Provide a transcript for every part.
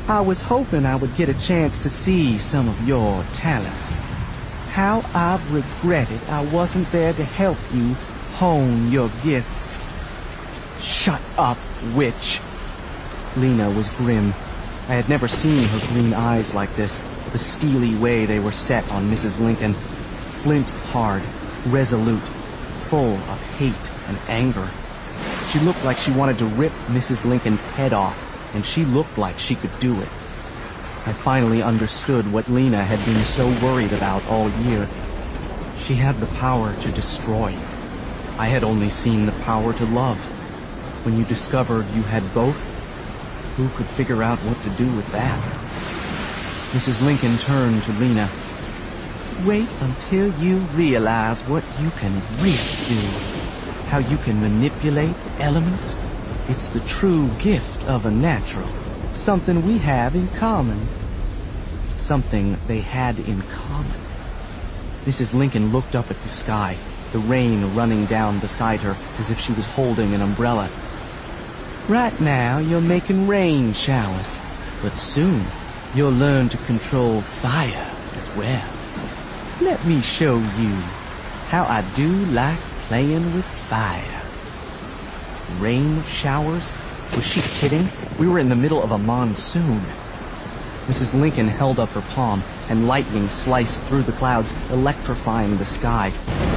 I was hoping I would get a chance to see some of your talents. How I've regretted I wasn't there to help you hone your gifts." "Shut up, witch." Lena was grim. I had never seen her green eyes like this, the steely way they were set on Mrs. Lincoln. Flint hard, resolute, full of hate and anger. She looked like she wanted to rip Mrs. Lincoln's head off, and she looked like she could do it. I finally understood what Lena had been so worried about all year. She had the power to destroy. I had only seen the power to love. When you discovered you had both, who could figure out what to do with that? Mrs. Lincoln turned to Lena. "Wait until you realize what you can really do. How you can manipulate elements. It's the true gift of a natural. Something we have in common." Something they had in common. Mrs. Lincoln looked up at the sky, the rain running down beside her as if she was holding an umbrella. "Right now you're making rain showers, but soon you'll learn to control fire as well. Let me show you how I do like playing with fire." Rain showers? Was she kidding? We were in the middle of a monsoon. Mrs. Lincoln held up her palm, and lightning sliced through the clouds, electrifying the sky.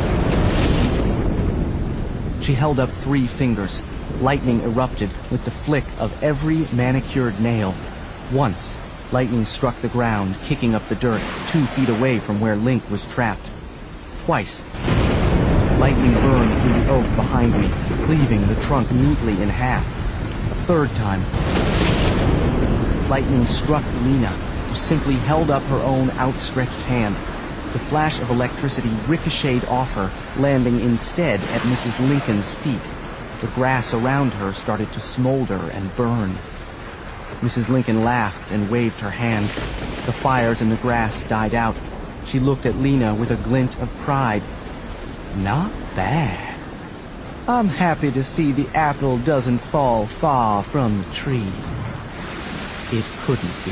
She held up 3 fingers. Lightning erupted with the flick of every manicured nail. Once, lightning struck the ground, kicking up the dirt 2 feet away from where Link was trapped. Twice, lightning burned through the oak behind me, cleaving the trunk neatly in half. A 3rd time, lightning struck Lena, who simply held up her own outstretched hand. The flash of electricity ricocheted off her, landing instead at Mrs. Lincoln's feet. The grass around her started to smolder and burn. Mrs. Lincoln laughed and waved her hand. The fires in the grass died out. She looked at Lena with a glint of pride. "Not bad. I'm happy to see the apple doesn't fall far from the tree." It couldn't be.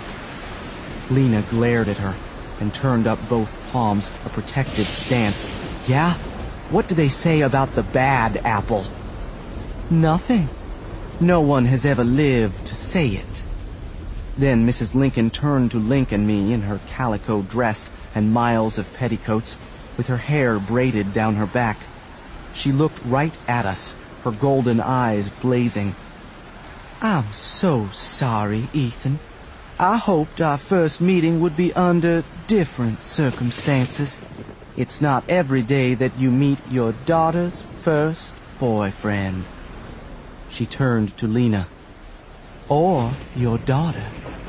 Lena glared at her and turned up both palms, a protective stance. "Yeah? What do they say about the bad apple?" "Nothing. No one has ever lived to say it." Then Mrs. Lincoln turned to Link and me in her calico dress and miles of petticoats, with her hair braided down her back. She looked right at us, her golden eyes blazing. "I'm so sorry, Ethan. I hoped our first meeting would be under different circumstances. It's not every day that you meet your daughter's first boyfriend." She turned to Lena. "Or your daughter."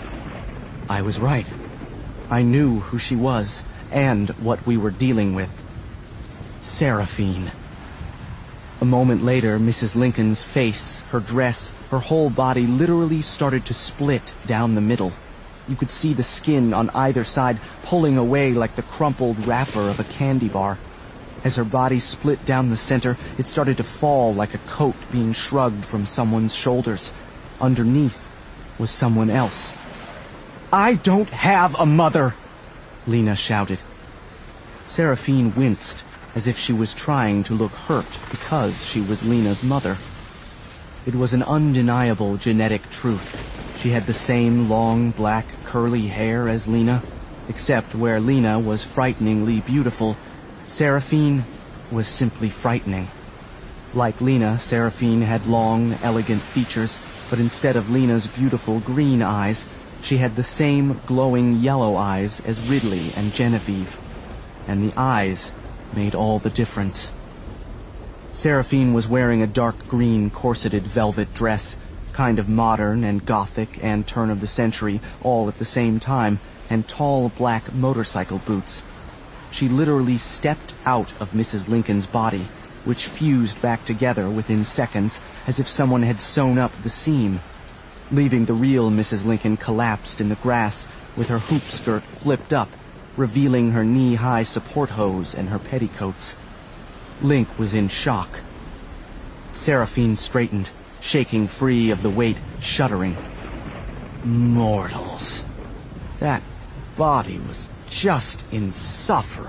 I was right. I knew who she was and what we were dealing with. Seraphine. A moment later, Mrs. Lincoln's face, her dress, her whole body literally started to split down the middle. You could see the skin on either side pulling away like the crumpled wrapper of a candy bar. As her body split down the center, it started to fall like a coat being shrugged from someone's shoulders. Underneath was someone else. "I don't have a mother!" Lena shouted. Seraphine winced, as if she was trying to look hurt because she was Lena's mother. It was an undeniable genetic truth. She had the same long, black, curly hair as Lena, except where Lena was frighteningly beautiful, Seraphine was simply frightening. Like Lena, Seraphine had long, elegant features, but instead of Lena's beautiful green eyes, she had the same glowing yellow eyes as Ridley and Genevieve. And the eyes made all the difference. Seraphine was wearing a dark green corseted velvet dress, kind of modern and gothic and turn of the century all at the same time, and tall black motorcycle boots. She literally stepped out of Mrs. Lincoln's body, which fused back together within seconds as if someone had sewn up the seam, leaving the real Mrs. Lincoln collapsed in the grass with her hoop skirt flipped up, revealing her knee-high support hose and her petticoats. Link was in shock. Seraphine straightened, shaking free of the weight, shuddering. Mortals. That body was just insufferable.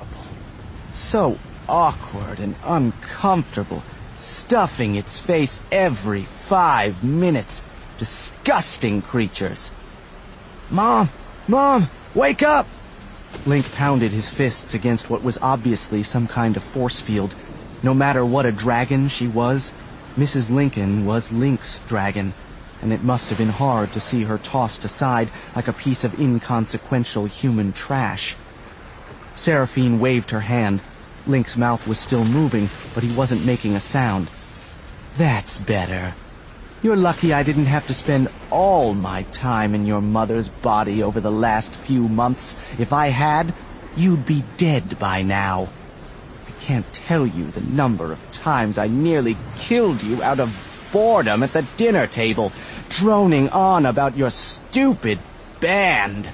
So awkward and uncomfortable, stuffing its face every 5 minutes. Disgusting creatures. Mom! Mom! Wake up! Link pounded his fists against what was obviously some kind of force field. No matter what a dragon she was, Mrs. Lincoln was Link's dragon, and it must have been hard to see her tossed aside like a piece of inconsequential human trash. Seraphine waved her hand. Link's mouth was still moving, but he wasn't making a sound. That's better. You're lucky I didn't have to spend all my time in your mother's body over the last few months. If I had, you'd be dead by now. I can't tell you the number of times I nearly killed you out of boredom at the dinner table, droning on about your stupid band.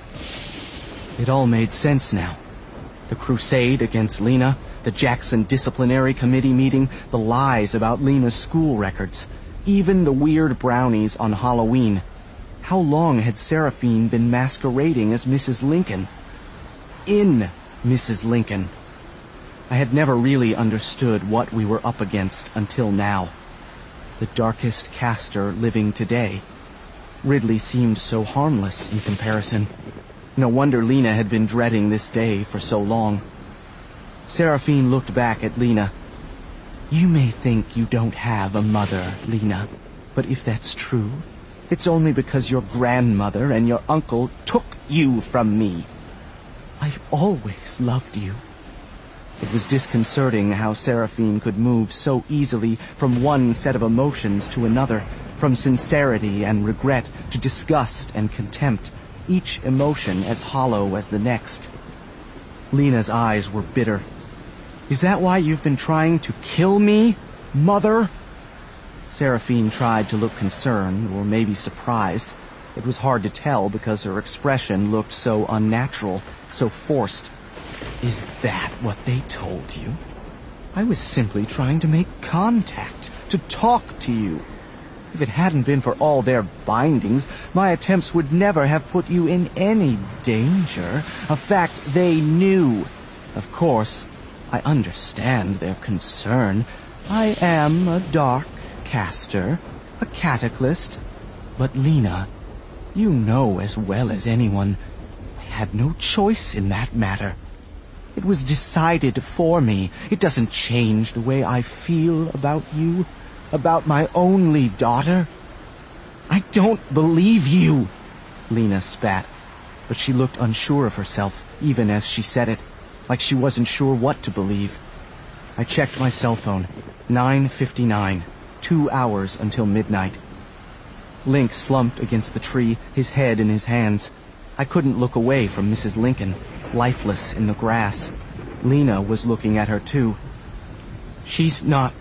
It all made sense now. The crusade against Lena, the Jackson Disciplinary Committee meeting, the lies about Lena's school records, even the weird brownies on Halloween. How long had Seraphine been masquerading as Mrs. Lincoln? In Mrs. Lincoln. I had never really understood what we were up against until now. The darkest caster living today. Ridley seemed so harmless in comparison. No wonder Lena had been dreading this day for so long. Seraphine looked back at Lena. You may think you don't have a mother, Lena, but if that's true, it's only because your grandmother and your uncle took you from me. I've always loved you. It was disconcerting how Seraphine could move so easily from one set of emotions to another, from sincerity and regret to disgust and contempt, each emotion as hollow as the next. Lena's eyes were bitter. Is that why you've been trying to kill me, Mother? Seraphine tried to look concerned, or maybe surprised. It was hard to tell because her expression looked so unnatural, so forced. Is that what they told you? I was simply trying to make contact, to talk to you. If it hadn't been for all their bindings, my attempts would never have put you in any danger, a fact they knew. Of course, I understand their concern. I am a dark caster, a cataclysm. But Lena, you know as well as anyone, I had no choice in that matter. It was decided for me. It doesn't change the way I feel about you, about my only daughter. I don't believe you, Lena spat, but she looked unsure of herself, even as she said it, like she wasn't sure what to believe. I checked my cell phone. 9:59. 2 hours until midnight. Link slumped against the tree, his head in his hands. I couldn't look away from Mrs. Lincoln, lifeless in the grass. Lena was looking at her too. She's not,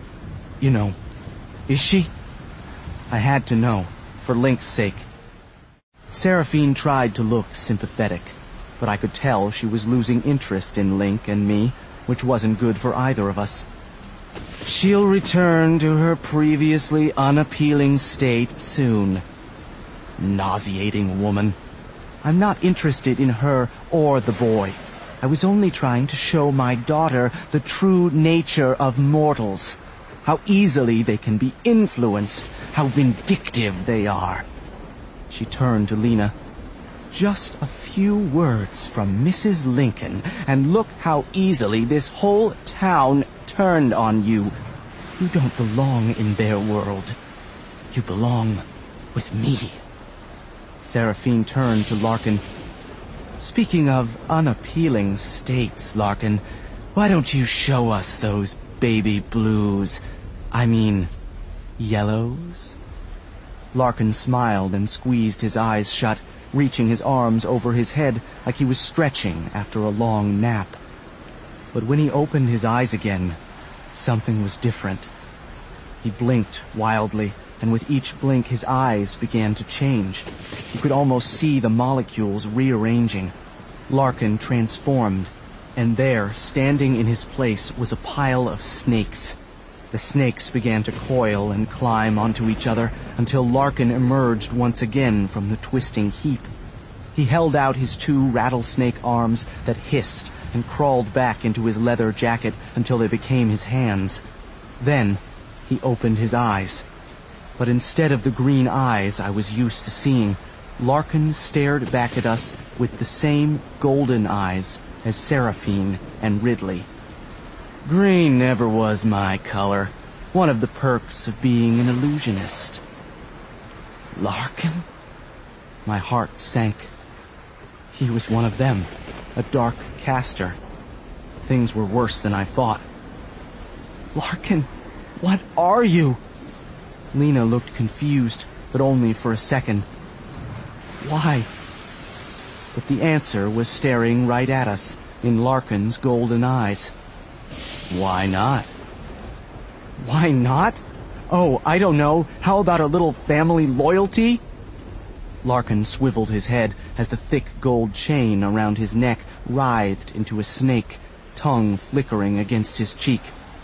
is she? I had to know, for Link's sake. Seraphine tried to look sympathetic, but I could tell she was losing interest in Link and me, which wasn't good for either of us. She'll return to her previously unappealing state soon. Nauseating woman. I'm not interested in her or the boy. I was only trying to show my daughter the true nature of mortals. How easily they can be influenced, how vindictive they are. She turned to Lena. Just a few words from Mrs. Lincoln, and look how easily this whole town turned on you. You don't belong in their world. You belong with me. Seraphine turned to Larkin. Speaking of unappealing states, Larkin, why don't you show us those baby blues? I mean, yellows? Larkin smiled and squeezed his eyes shut, reaching his arms over his head like he was stretching after a long nap. But when he opened his eyes again, something was different. He blinked wildly, and with each blink his eyes began to change. You could almost see the molecules rearranging. Larkin transformed, and there, standing in his place, was a pile of snakes. The snakes began to coil and climb onto each other until Larkin emerged once again from the twisting heap. He held out his 2 rattlesnake arms that hissed and crawled back into his leather jacket until they became his hands. Then he opened his eyes. But instead of the green eyes I was used to seeing, Larkin stared back at us with the same golden eyes as Seraphine and Ridley. Green never was my color. One of the perks of being an illusionist. Larkin? My heart sank. He was one of them, a dark caster. Things were worse than I thought. Larkin, what are you? Lena looked confused, but only for a second. Why? But the answer was staring right at us in Larkin's golden eyes. Why not? Why not? Oh, I don't know. How about a little family loyalty? Larkin swiveled his head as the thick gold chain around his neck writhed into a snake, tongue flickering against his cheek.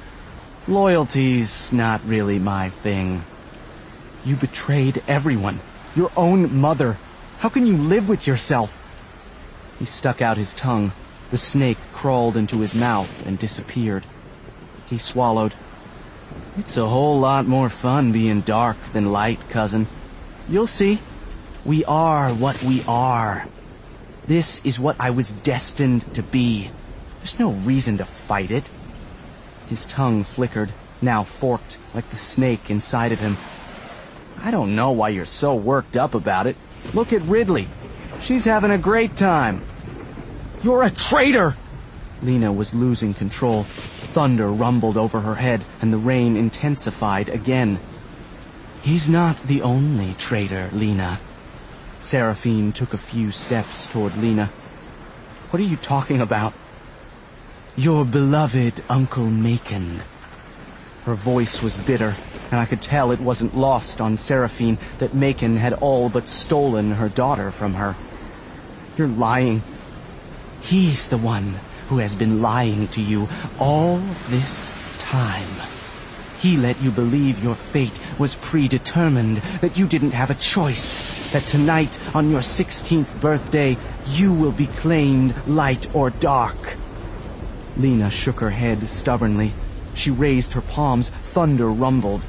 Loyalty's not really my thing. You betrayed everyone. Your own mother. How can you live with yourself? He stuck out his tongue. The snake crawled into his mouth and disappeared. He swallowed. It's a whole lot more fun being dark than light, cousin. You'll see. We are what we are. This is what I was destined to be. There's no reason to fight it. His tongue flickered, now forked like the snake inside of him. I don't know why you're so worked up about it. Look at Ridley. She's having a great time. You're a traitor! Lena was losing control. Thunder rumbled over her head, and the rain intensified again. He's not the only traitor, Lena. Seraphine took a few steps toward Lena. What are you talking about? Your beloved Uncle Macon. Her voice was bitter, and I could tell it wasn't lost on Seraphine that Macon had all but stolen her daughter from her. You're lying. He's the one who has been lying to you all this time. He let you believe your fate was predetermined, that you didn't have a choice, that tonight, on your 16th birthday, you will be claimed light or dark. Lena shook her head stubbornly. She raised her palms. Thunder rumbled.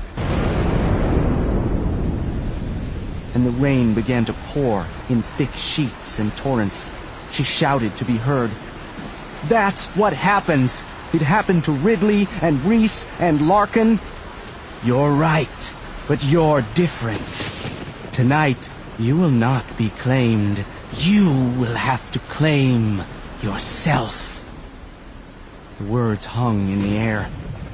And the rain began to pour in thick sheets and torrents. She shouted to be heard. That's what happens. It happened to Ridley and Reese and Larkin. You're right, but you're different. Tonight, you will not be claimed. You will have to claim yourself. The words hung in the air.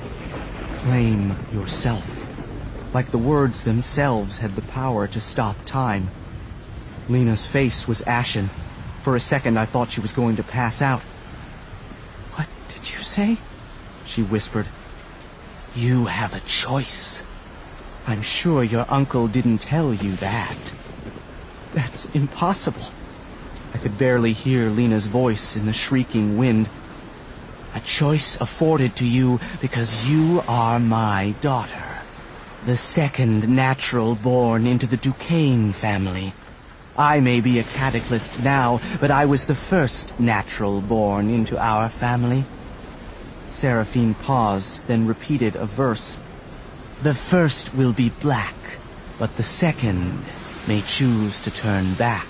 Claim yourself. Like the words themselves had the power to stop time. Lena's face was ashen. For a second, I thought she was going to pass out. What did you say? She whispered. You have a choice. I'm sure your uncle didn't tell you that. That's impossible. I could barely hear Lena's voice in the shrieking wind. A choice afforded to you because you are my daughter. The second natural born into the Duquesne family. I may be a cataclysm now, but I was the first natural born into our family. Seraphine paused, then repeated a verse. The first will be black, but the second may choose to turn back.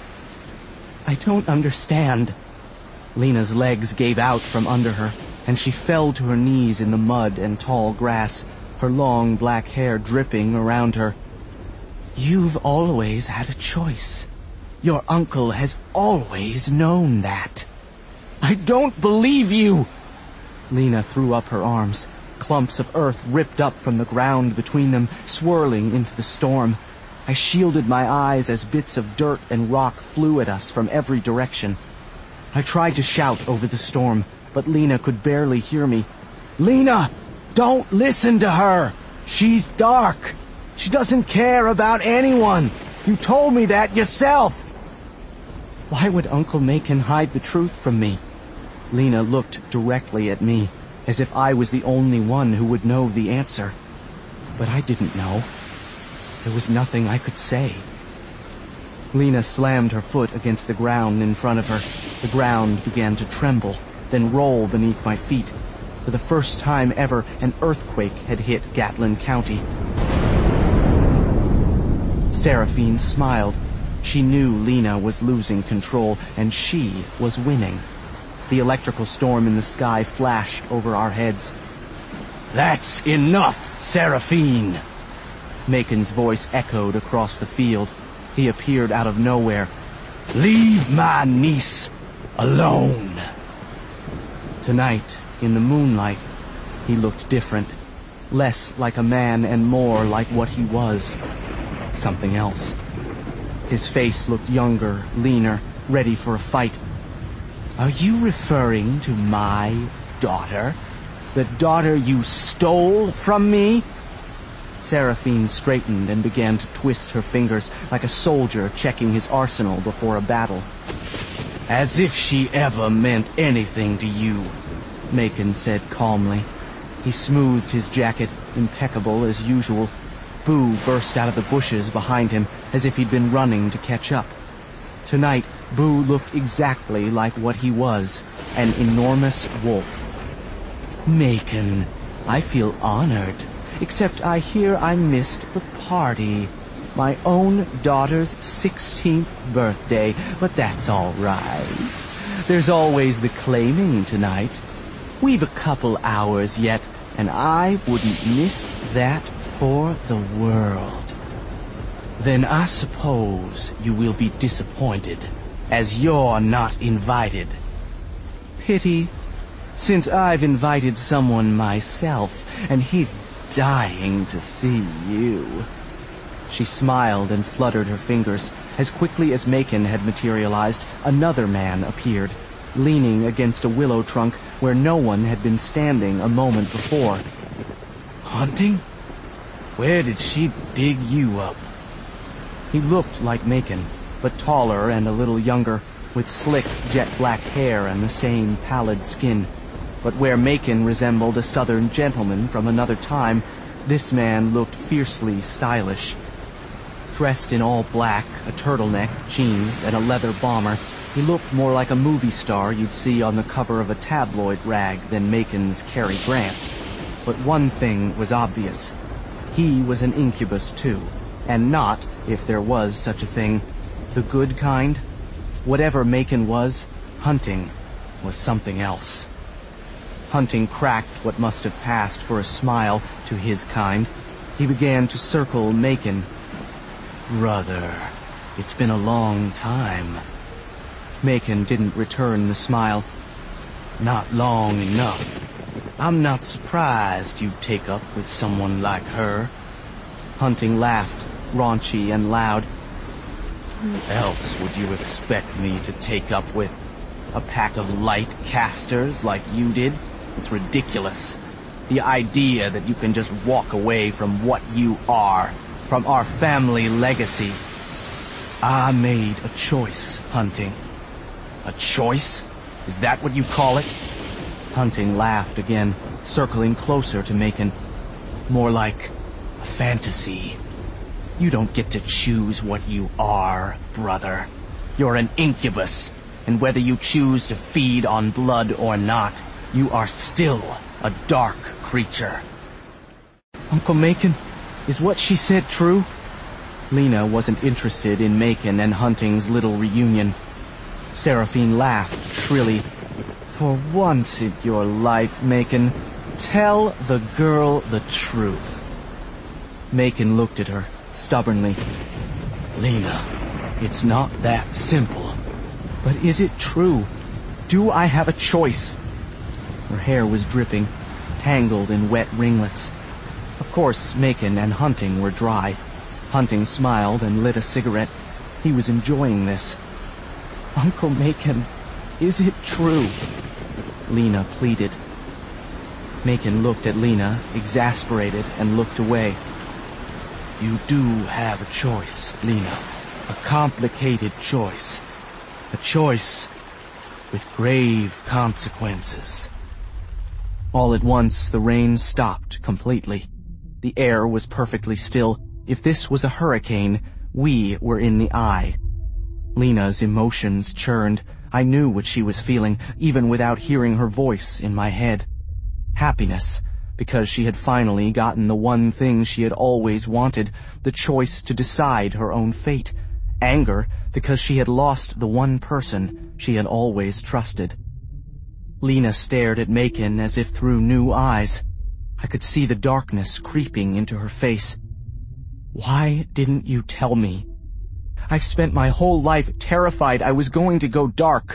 I don't understand. Lena's legs gave out from under her, and she fell to her knees in the mud and tall grass, her long black hair dripping around her. You've always had a choice. Your uncle has always known that. I don't believe you! Lena threw up her arms. Clumps of earth ripped up from the ground between them, swirling into the storm. I shielded my eyes as bits of dirt and rock flew at us from every direction. I tried to shout over the storm, but Lena could barely hear me. Lena! Don't listen to her! She's dark! She doesn't care about anyone! You told me that yourself! Why would Uncle Macon hide the truth from me? Lena looked directly at me. as if I was the only one who would know the answer. But I didn't know. There was nothing I could say. Lena slammed her foot against the ground in front of her. The ground began to tremble, then roll beneath my feet. For the first time ever, an earthquake had hit Gatlin County. Seraphine smiled. She knew Lena was losing control, and she was winning. The electrical storm in the sky flashed over our heads. "That's enough, Seraphine!" Macon's voice echoed across the field. He appeared out of nowhere. "Leave my niece alone!" Tonight, in the moonlight, he looked different. Less like a man and more like what he was. Something else. His face looked younger, leaner, ready for a fight. "Are you referring to my daughter? The daughter you stole from me?" Seraphine straightened and began to twist her fingers like a soldier checking his arsenal before a battle. "As if she ever meant anything to you," Macon said calmly. He smoothed his jacket, impeccable as usual. Boo burst out of the bushes behind him as if he'd been running to catch up. Tonight, Boo looked exactly like what he was, an enormous wolf. "Macon, I feel honored, except I hear I missed the party. My own daughter's 16th birthday, but that's all right. There's always the claiming tonight. We've a couple hours yet, and I wouldn't miss that for the world." "Then I suppose you will be disappointed, as you're not invited." "Pity, since I've invited someone myself, and he's dying to see you." She smiled and fluttered her fingers. As quickly as Macon had materialized, another man appeared, leaning against a willow trunk where no one had been standing a moment before. "Hunting? Where did she dig you up?" He looked like Macon, but taller and a little younger, with slick, jet-black hair and the same pallid skin. But where Macon resembled a southern gentleman from another time, this man looked fiercely stylish. Dressed in all black, a turtleneck, jeans, and a leather bomber, he looked more like a movie star you'd see on the cover of a tabloid rag than Macon's Cary Grant. But one thing was obvious. He was an incubus, too, and not, if there was such a thing, the good kind. Whatever Macon was, Hunting was something else. Hunting cracked what must have passed for a smile to his kind. He began to circle Macon. "Brother, it's been a long time." Macon didn't return the smile. "Not long enough. I'm not surprised you'd take up with someone like her." Hunting laughed, raunchy and loud. "Who else would you expect me to take up with? A pack of light casters like you did? It's ridiculous. The idea that you can just walk away from what you are, from our family legacy. I made a choice, Hunting." "A choice? Is that what you call it?" Hunting laughed again, circling closer to Macon. "More like a fantasy. You don't get to choose what you are, brother. You're an incubus, and whether you choose to feed on blood or not, you are still a dark creature." "Uncle Macon, is what she said true?" Lena wasn't interested in Macon and Hunting's little reunion. Seraphine laughed shrilly. "For once in your life, Macon, tell the girl the truth." Macon looked at her, stubbornly. "Lena, it's not that simple." "But is it true? Do I have a choice?" Her hair was dripping, tangled in wet ringlets. Of course, Macon and Hunting were dry. Hunting smiled and lit a cigarette. He was enjoying this. "Uncle Macon, is it true?" Lena pleaded. Macon looked at Lena, exasperated, and looked away. "You do have a choice, Lena. A complicated choice. A choice with grave consequences." All at once, the rain stopped completely. The air was perfectly still. If this was a hurricane, we were in the eye. Lena's emotions churned. I knew what she was feeling, even without hearing her voice in my head. Happiness, because she had finally gotten the one thing she had always wanted, the choice to decide her own fate. Anger, because she had lost the one person she had always trusted. Lena stared at Macon as if through new eyes. I could see the darkness creeping into her face. Why didn't you tell me? I've spent my whole life terrified I was going to go dark.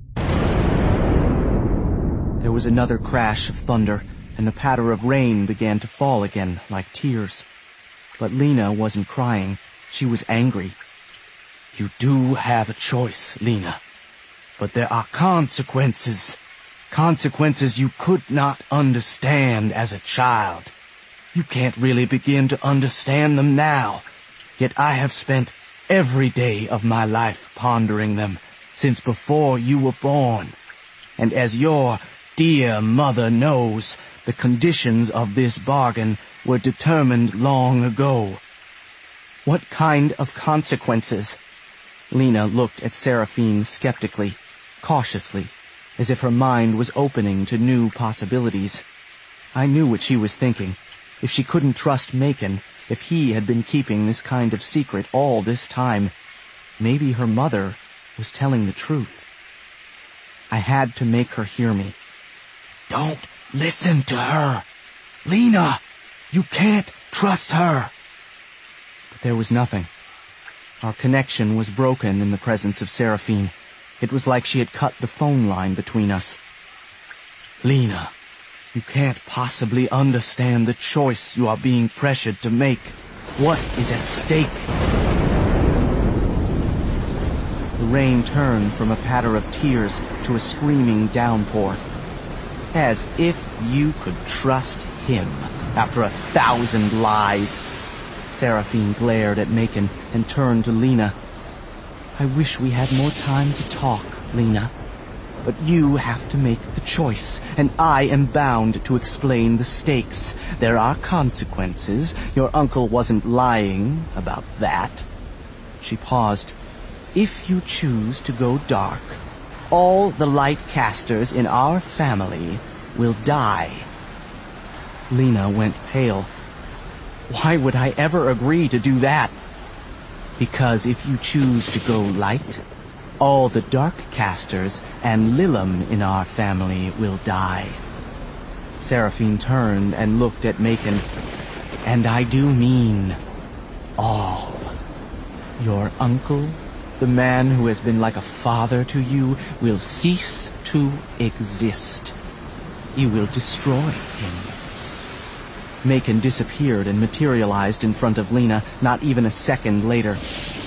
There was another crash of thunder, and the patter of rain began to fall again like tears. But Lena wasn't crying. She was angry. You do have a choice, Lena. But there are consequences. Consequences you could not understand as a child. You can't really begin to understand them now. Yet I have spent every day of my life pondering them, since before you were born. And as your dear mother knows, the conditions of this bargain were determined long ago. What kind of consequences? Lena looked at Seraphine skeptically, cautiously, as if her mind was opening to new possibilities. I knew what she was thinking. If she couldn't trust Macon, if he had been keeping this kind of secret all this time, maybe her mother was telling the truth. I had to make her hear me. Don't listen to her. Lena, you can't trust her. But there was nothing. Our connection was broken in the presence of Seraphine. It was like she had cut the phone line between us. Lena, you can't possibly understand the choice you are being pressured to make. What is at stake? The rain turned from a patter of tears to a screaming downpour. As if you could trust him after 1,000 lies. Seraphine glared at Macon and turned to Lena. I wish we had more time to talk, Lena. But you have to make the choice, and I am bound to explain the stakes. There are consequences. Your uncle wasn't lying about that. She paused. If you choose to go dark, all the light casters in our family will die. Lena went pale. Why would I ever agree to do that? Because if you choose to go light, all the dark casters and Lilam in our family will die. Seraphine turned and looked at Macon. And I do mean all. Your uncle, the man who has been like a father to you, will cease to exist. You will destroy him. Macon disappeared and materialized in front of Lena not even a second later.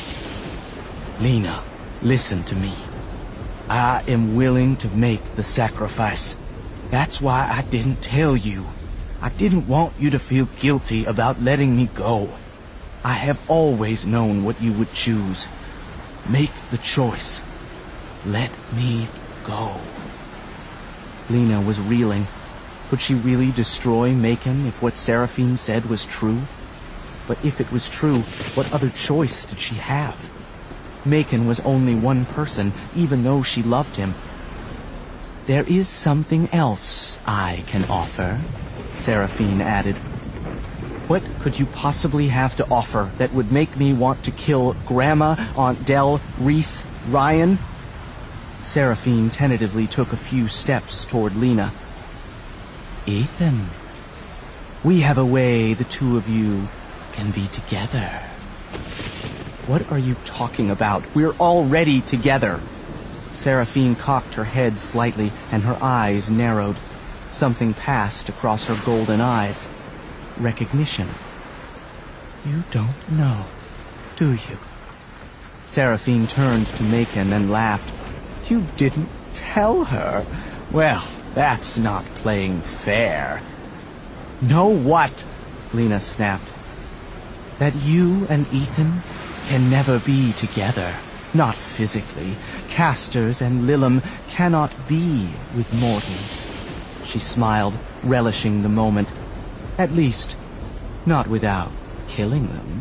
Lena, listen to me. I am willing to make the sacrifice. That's why I didn't tell you. I didn't want you to feel guilty about letting me go. I have always known what you would choose. Make the choice. Let me go. Lena was reeling. Could she really destroy Macon if what Seraphine said was true? But if it was true, what other choice did she have? Macon was only one person, even though she loved him. There is something else I can offer, Seraphine added. What could you possibly have to offer that would make me want to kill Grandma, Aunt Dell, Reese, Ryan? Seraphine tentatively took a few steps toward Lena. Ethan, we have a way the two of you can be together. What are you talking about? We're already together. Seraphine cocked her head slightly and her eyes narrowed. Something passed across her golden eyes. Recognition. You don't know, do you? Seraphine turned to Macon and laughed. You didn't tell her? Well, that's not playing fair. Know what? Lena snapped. That you and Ethan can never be together. Not physically. Casters and Lilam cannot be with mortals. She smiled, relishing the moment. At least, not without killing them.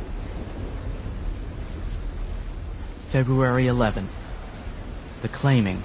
February 11th. The Claiming.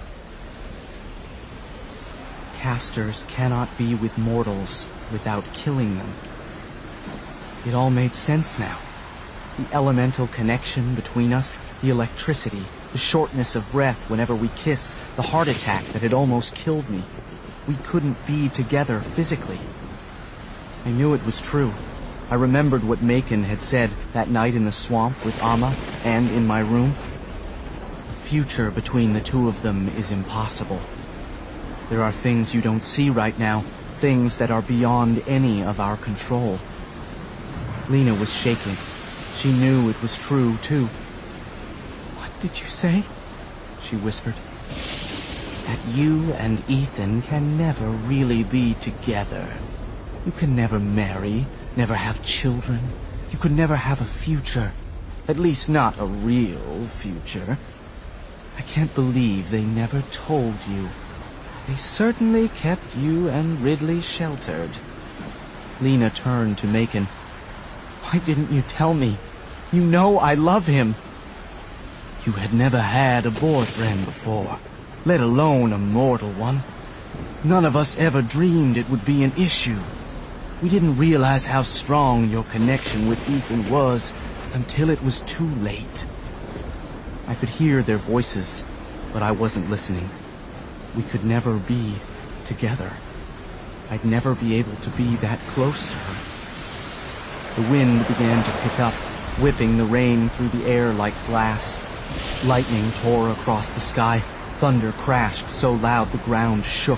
Casters cannot be with mortals without killing them. It all made sense now. The elemental connection between us, the electricity, the shortness of breath whenever we kissed, the heart attack that had almost killed me. We couldn't be together physically. I knew it was true. I remembered what Macon had said that night in the swamp with Amma and in my room. The future between the two of them is impossible. There are things you don't see right now, things that are beyond any of our control. Lena was shaking. She knew it was true, too. "What did you say?" she whispered. "That you and Ethan can never really be together. You can never marry, never have children. You could never have a future. At least not a real future. I can't believe they never told you. They certainly kept you and Ridley sheltered." Lena turned to Macon. "Why didn't you tell me? You know I love him." "You had never had a boyfriend before, let alone a mortal one. None of us ever dreamed it would be an issue. We didn't realize how strong your connection with Ethan was until it was too late." I could hear their voices, but I wasn't listening. We could never be together. I'd never be able to be that close to her. The wind began to pick up, whipping the rain through the air like glass. Lightning tore across the sky. Thunder crashed so loud the ground shook.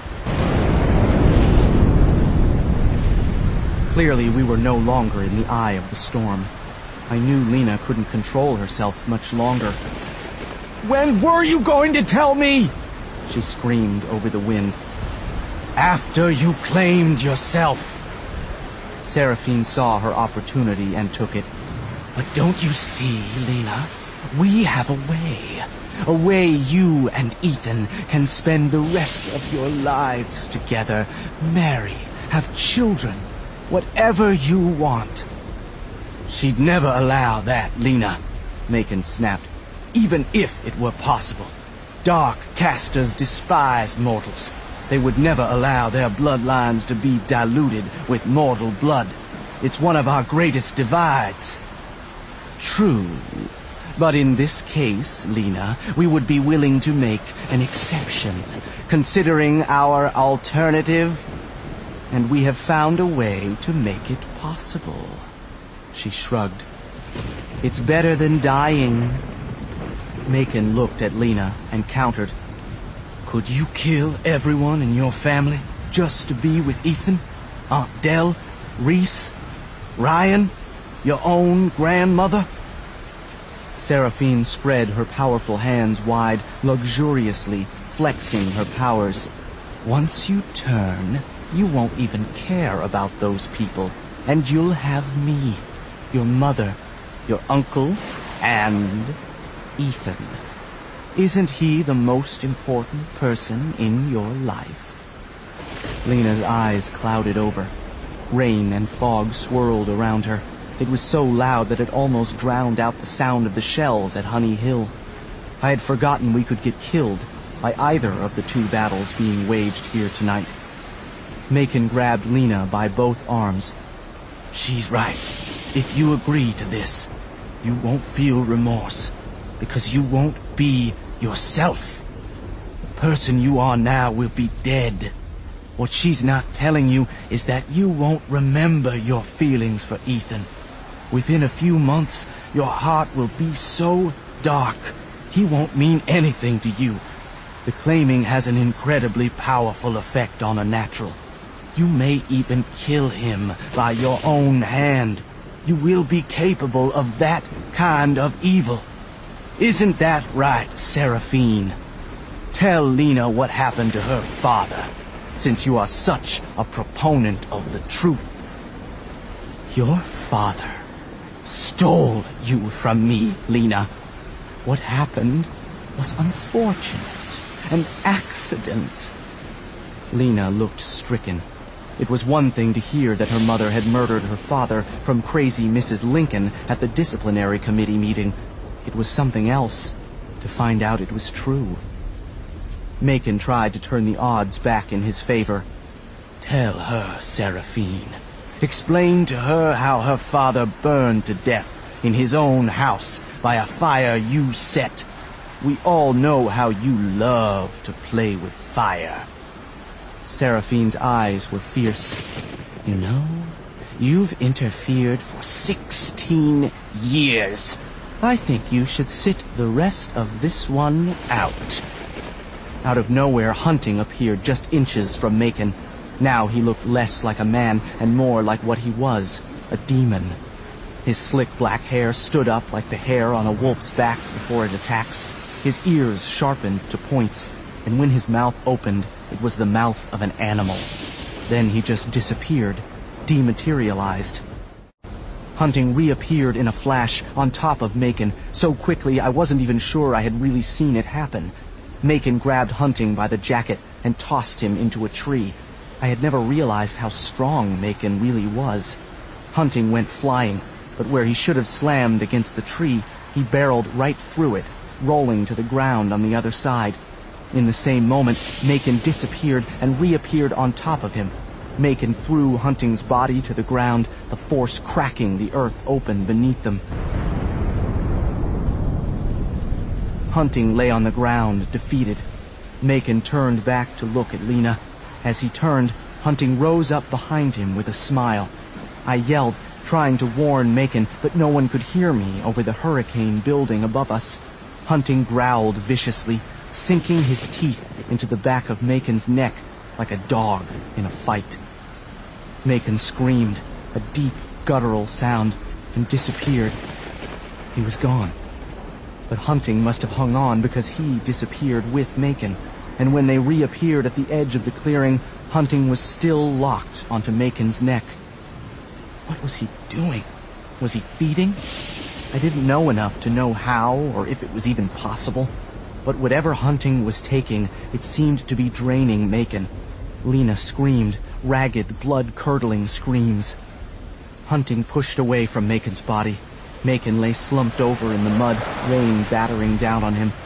Clearly, we were no longer in the eye of the storm. I knew Lena couldn't control herself much longer. "When were you going to tell me?" she screamed over the wind. "After you claimed yourself." Seraphine saw her opportunity and took it. "But don't you see, Lena? We have a way you and Ethan can spend the rest of your lives together, marry, have children, whatever you want." "She'd never allow that, Lena," Macon snapped. "Even if it were possible. Dark casters despise mortals. They would never allow their bloodlines to be diluted with mortal blood. It's one of our greatest divides." "True. But in this case, Lena, we would be willing to make an exception, considering our alternative. And we have found a way to make it possible." She shrugged. "It's better than dying." Macon looked at Lena and countered. "Could you kill everyone in your family just to be with Ethan? Aunt Dell, Reese, Ryan, your own grandmother?" Seraphine spread her powerful hands wide, luxuriously, flexing her powers. "Once you turn, you won't even care about those people, and you'll have me, your mother, your uncle, and Ethan. Isn't he the most important person in your life?" Lena's eyes clouded over. Rain and fog swirled around her. It was so loud that it almost drowned out the sound of the shells at Honey Hill. I had forgotten we could get killed by either of the two battles being waged here tonight. Macon grabbed Lena by both arms. "She's right. If you agree to this, you won't feel remorse, because you won't be yourself. The person you are now will be dead. What she's not telling you is that you won't remember your feelings for Ethan. Within a few months, your heart will be so dark, he won't mean anything to you. The claiming has an incredibly powerful effect on a natural. You may even kill him by your own hand. You will be capable of that kind of evil. Isn't that right, Seraphine? Tell Lena what happened to her father, since you are such a proponent of the truth." "Your father stole you from me, Lena. What happened was unfortunate, an accident. Lena looked stricken. It was one thing to hear that her mother had murdered her father from crazy Mrs. Lincoln at the disciplinary committee meeting. It was something else to find out it was true. Macon tried to turn the odds back in his favor. "Tell her, Seraphine. Explain to her how her father burned to death in his own house by a fire you set. We all know how you love to play with fire." Seraphine's eyes were fierce. "You know, you've interfered for 16 years. I think you should sit the rest of this one out." Out of nowhere, Hunting appeared just inches from Macon. Now he looked less like a man and more like what he was, a demon. His slick black hair stood up like the hair on a wolf's back before it attacks. His ears sharpened to points, and when his mouth opened, it was the mouth of an animal. Then he just disappeared, dematerialized. Hunting reappeared in a flash on top of Macon, so quickly I wasn't even sure I had really seen it happen. Macon grabbed Hunting by the jacket and tossed him into a tree. I had never realized how strong Macon really was. Hunting went flying, but where he should have slammed against the tree, he barreled right through it, rolling to the ground on the other side. In the same moment, Macon disappeared and reappeared on top of him. Macon threw Hunting's body to the ground, the force cracking the earth open beneath them. Hunting lay on the ground, defeated. Macon turned back to look at Lena. As he turned, Hunting rose up behind him with a smile. I yelled, trying to warn Macon, but no one could hear me over the hurricane building above us. Hunting growled viciously, sinking his teeth into the back of Macon's neck like a dog in a fight. Macon screamed, a deep, guttural sound, and disappeared. He was gone. But Hunting must have hung on because he disappeared with Macon, and when they reappeared at the edge of the clearing, Hunting was still locked onto Macon's neck. What was he doing? Was he feeding? I didn't know enough to know how or if it was even possible. But whatever Hunting was taking, it seemed to be draining Macon. Lena screamed, ragged, blood-curdling screams. Hunting pushed away from Macon's body. Macon lay slumped over in the mud, rain battering down on him.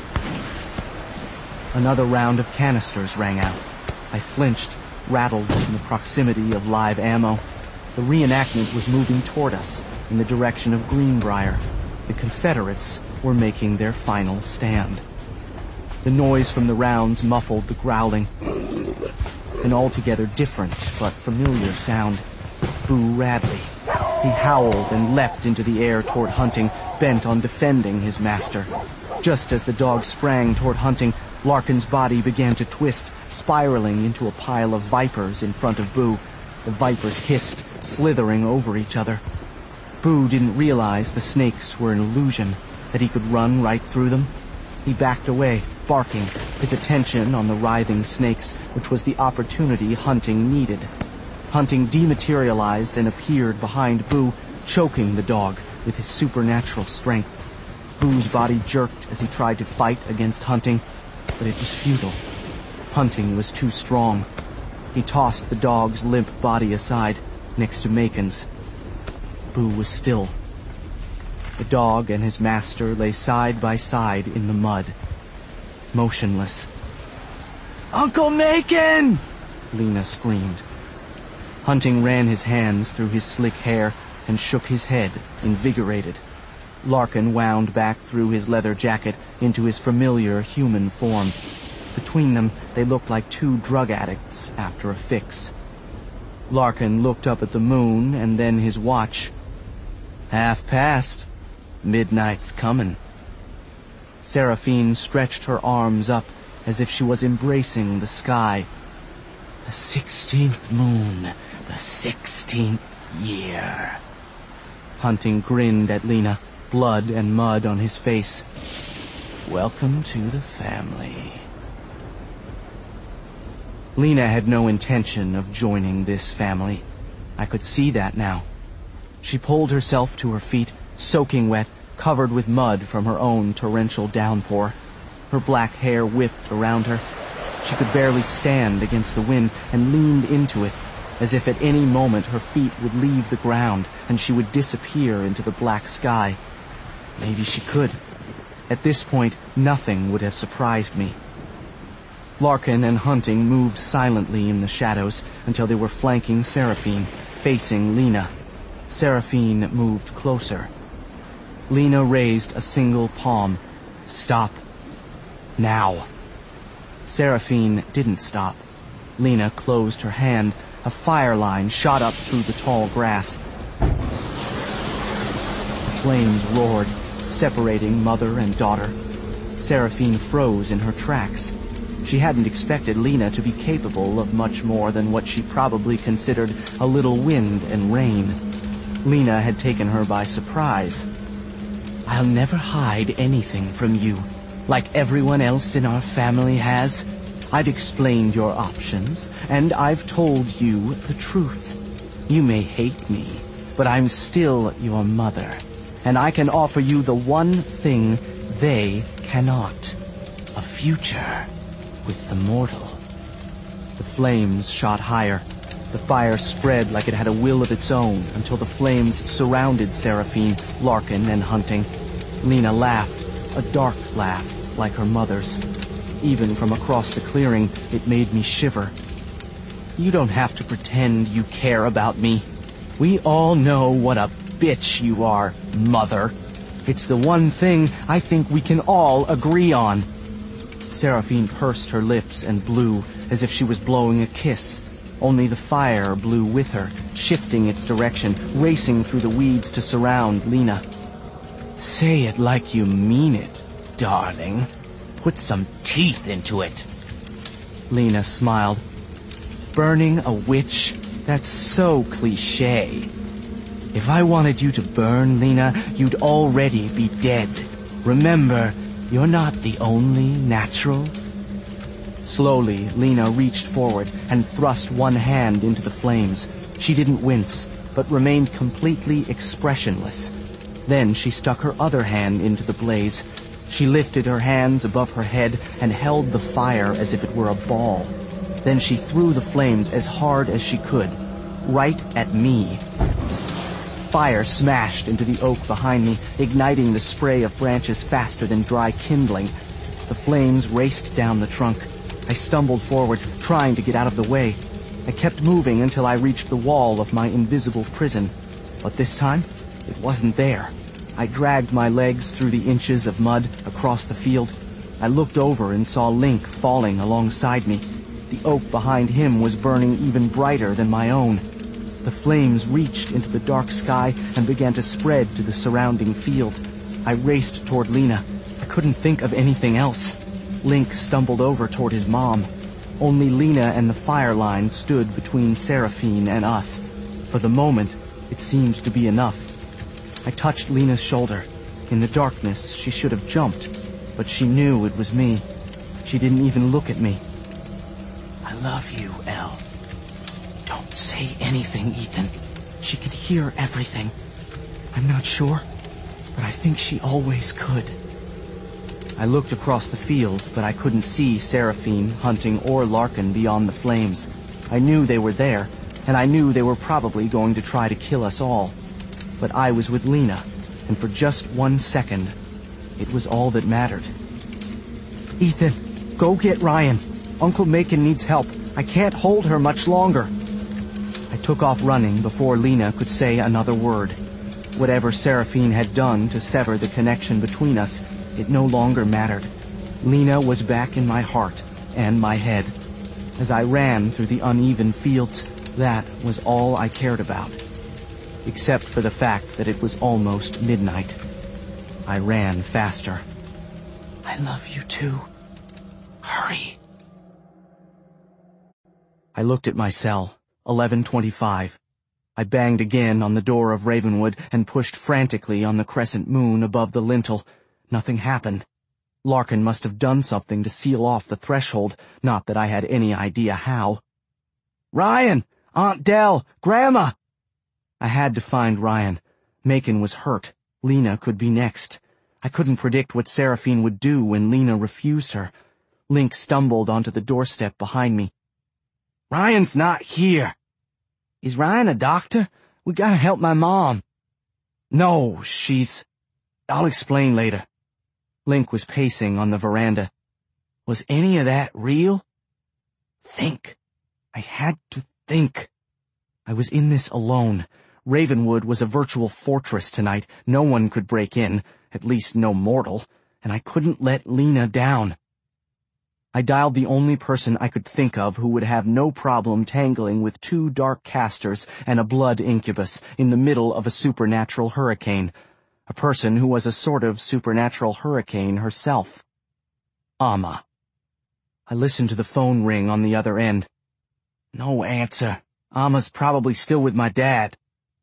Another round of canisters rang out. I flinched, rattled in the proximity of live ammo. The reenactment was moving toward us, in the direction of Greenbrier. The Confederates were making their final stand. The noise from the rounds muffled the growling. An altogether different but familiar sound. Boo Radley. He howled and leapt into the air toward Hunting, bent on defending his master. Just as the dog sprang toward Hunting, Larkin's body began to twist, spiraling into a pile of vipers in front of Boo. The vipers hissed, slithering over each other. Boo didn't realize the snakes were an illusion, that he could run right through them. He backed away, barking, his attention on the writhing snakes, which was the opportunity Hunting needed. Hunting dematerialized and appeared behind Boo, choking the dog with his supernatural strength. Boo's body jerked as he tried to fight against Hunting, but it was futile. Hunting was too strong. He tossed the dog's limp body aside, next to Macon's. Boo was still. The dog and his master lay side by side in the mud, motionless. "Uncle Macon!" Lena screamed. Hunting ran his hands through his slick hair and shook his head, invigorated. Larkin wound back through his leather jacket into his familiar human form. Between them, they looked like two drug addicts after a fix. Larkin looked up at the moon and then his watch. 1:30. Midnight's comin'. Seraphine stretched her arms up as if she was embracing the sky. The 16th moon, the 16th year. Hunting grinned at Lena, blood and mud on his face. Welcome to the family. Lena had no intention of joining this family. I could see that now. She pulled herself to her feet, soaking wet, covered with mud from her own torrential downpour. Her black hair whipped around her. She could barely stand against the wind and leaned into it, as if at any moment her feet would leave the ground and she would disappear into the black sky. Maybe she could. At this point, nothing would have surprised me. Larkin and Hunting moved silently in the shadows until they were flanking Seraphine, facing Lena. Seraphine moved closer. Lena raised a single palm. Stop. Now. Seraphine didn't stop. Lena closed her hand. A fire line shot up through the tall grass. The flames roared, separating mother and daughter. Seraphine froze in her tracks. She hadn't expected Lena to be capable of much more than what she probably considered a little wind and rain. Lena had taken her by surprise. "I'll never hide anything from you, like everyone else in our family has. I've explained your options, and I've told you the truth. You may hate me, but I'm still your mother, and I can offer you the one thing they cannot. A future with the mortal." The flames shot higher. The fire spread like it had a will of its own until the flames surrounded Seraphine, Larkin, and Hunting. Lena laughed, a dark laugh like her mother's. Even from across the clearing, it made me shiver. "You don't have to pretend you care about me. We all know what a bitch you are, Mother. It's the one thing I think we can all agree on." Seraphine pursed her lips and blew as if she was blowing a kiss. Only the fire blew with her, shifting its direction, racing through the weeds to surround Lena. "Say it like you mean it, darling. Put some teeth into it." Lena smiled. "Burning a witch? That's so cliché. If I wanted you to burn, Lena, you'd already be dead. Remember, you're not the only natural." Slowly, Lena reached forward and thrust one hand into the flames. She didn't wince, but remained completely expressionless. Then she stuck her other hand into the blaze. She lifted her hands above her head and held the fire as if it were a ball. Then she threw the flames as hard as she could, right at me. Fire smashed into the oak behind me, igniting the spray of branches faster than dry kindling. The flames raced down the trunk. I stumbled forward, trying to get out of the way. I kept moving until I reached the wall of my invisible prison. But this time, it wasn't there. I dragged my legs through the inches of mud across the field. I looked over and saw Link falling alongside me. The oak behind him was burning even brighter than my own. The flames reached into the dark sky and began to spread to the surrounding field. I raced toward Lena. I couldn't think of anything else. Link stumbled over toward his mom. Only Lena and the fire line stood between Seraphine and us. For the moment, it seemed to be enough. I touched Lena's shoulder. In the darkness, she should have jumped, but she knew it was me. She didn't even look at me. "I love you, Elle." "Don't say anything, Ethan. She could hear everything." "I'm not sure, but I think she always could." I looked across the field, but I couldn't see Seraphine, Hunting, or Larkin beyond the flames. I knew they were there, and I knew they were probably going to try to kill us all. But I was with Lena, and for just 1 second, it was all that mattered. "Ethan, go get Ryan. Uncle Macon needs help. I can't hold her much longer." I took off running before Lena could say another word. Whatever Seraphine had done to sever the connection between us, it no longer mattered. Lena was back in my heart and my head. As I ran through the uneven fields, that was all I cared about. Except for the fact that it was almost midnight. I ran faster. "I love you too. Hurry." I looked at my cell, 11:25. I banged again on the door of Ravenwood and pushed frantically on the crescent moon above the lintel. Nothing happened. Larkin must have done something to seal off the threshold, not that I had any idea how. "Ryan! Aunt Dell! Grandma!" I had to find Ryan. Macon was hurt. Lena could be next. I couldn't predict what Seraphine would do when Lena refused her. Link stumbled onto the doorstep behind me. "Ryan's not here." "Is Ryan a doctor? We gotta help my mom." "No, I'll explain later." Link was pacing on the veranda. "Was any of that real?" Think. I had to think. I was in this alone. Ravenwood was a virtual fortress tonight. No one could break in, at least no mortal, and I couldn't let Lena down. I dialed the only person I could think of who would have no problem tangling with two dark casters and a blood incubus in the middle of a supernatural hurricane. A person who was a sort of supernatural hurricane herself. Amma. I listened to the phone ring on the other end. No answer. Amma's probably still with my dad.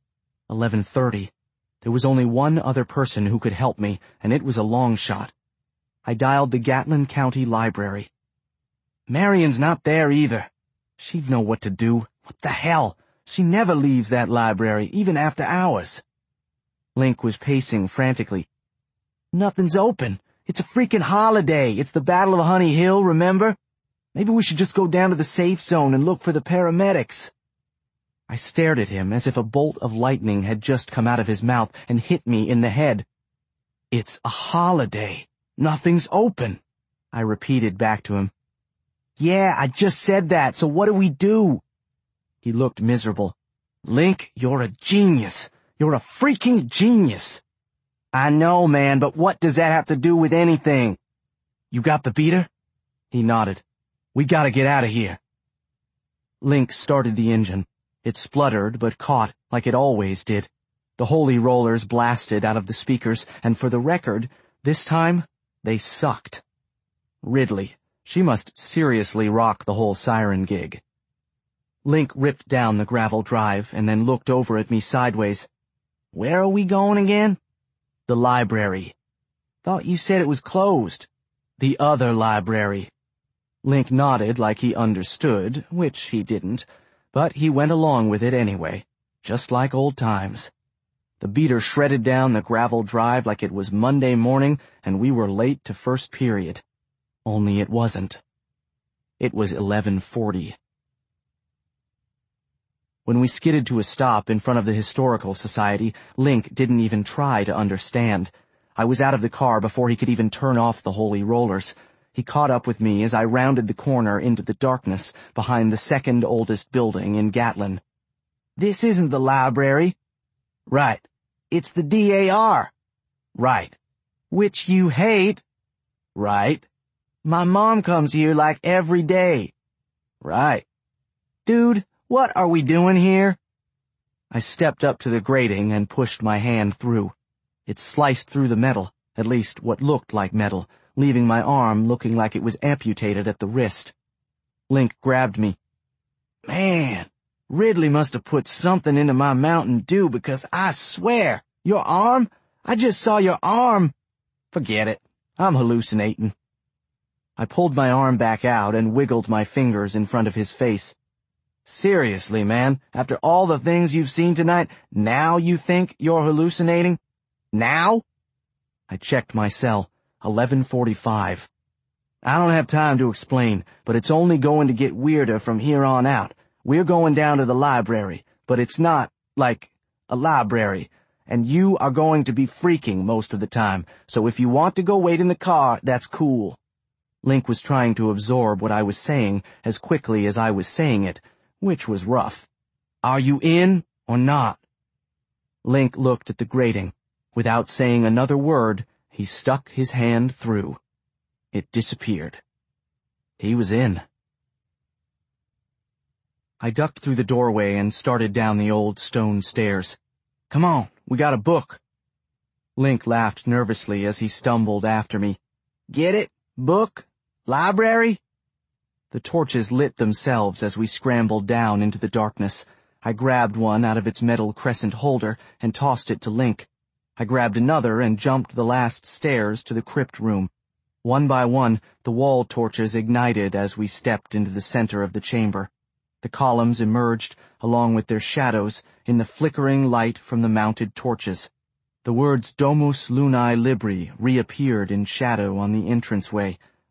11:30. There was only one other person who could help me, and it was a long shot. I dialed the Gatlin County Library. Marion's not there either. She'd know what to do. What the hell? She never leaves that library, even after hours. Link was pacing frantically. Nothing's open. It's a freaking holiday. It's the Battle of Honey Hill, remember? Maybe we should just go down to the safe zone and look for the paramedics. I stared at him as if a bolt of lightning had just come out of his mouth and hit me in the head. It's a holiday. Nothing's open, I repeated back to him. Yeah, I just said that, so what do we do? He looked miserable. Link, you're a genius. You're a freaking genius. I know, man, but what does that have to do with anything? You got the beater? He nodded. We gotta get out of here. Link started the engine. It spluttered, but caught, like it always did. The holy rollers blasted out of the speakers, and for the record, this time, they sucked. Ridley, she must seriously rock the whole siren gig. Link ripped down the gravel drive and then looked over at me sideways. Where are we going again? The library. Thought you said it was closed. The other library. Link nodded like he understood, which he didn't, but he went along with it anyway, just like old times. The beater shredded down the gravel drive like it was Monday morning and we were late to first period. Only it wasn't. It was 11:40. When we skidded to a stop in front of the Historical Society, Link didn't even try to understand. I was out of the car before he could even turn off the holy rollers. He caught up with me as I rounded the corner into the darkness behind the second oldest building in Gatlin. This isn't the library. Right. It's the DAR. Right. Which you hate. Right. My mom comes here like every day. Right. Dude, what are we doing here? I stepped up to the grating and pushed my hand through. It sliced through the metal, at least what looked like metal, leaving my arm looking like it was amputated at the wrist. Link grabbed me. Man, Ridley must have put something into my Mountain Dew because I swear, your arm? I just saw your arm. Forget it. I'm hallucinating. I pulled my arm back out and wiggled my fingers in front of his face. Seriously, man, after all the things you've seen tonight, now you think you're hallucinating? Now? I checked my cell. 11:45. I don't have time to explain, but it's only going to get weirder from here on out. We're going down to the library, but it's not, like, a library, and you are going to be freaking most of the time, so if you want to go wait in the car, that's cool. Link was trying to absorb what I was saying as quickly as I was saying it, which was rough. Are you in or not? Link looked at the grating. Without saying another word, he stuck his hand through. It disappeared. He was in. I ducked through the doorway and started down the old stone stairs. Come on, we got a book. Link laughed nervously as he stumbled after me. Get it? Book? Library? The torches lit themselves as we scrambled down into the darkness. I grabbed one out of its metal crescent holder and tossed it to Link. I grabbed another and jumped the last stairs to the crypt room. One by one, the wall torches ignited as we stepped into the center of the chamber. The columns emerged, along with their shadows, in the flickering light from the mounted torches. The words Domus Lunae Libri reappeared in shadow on the entranceway,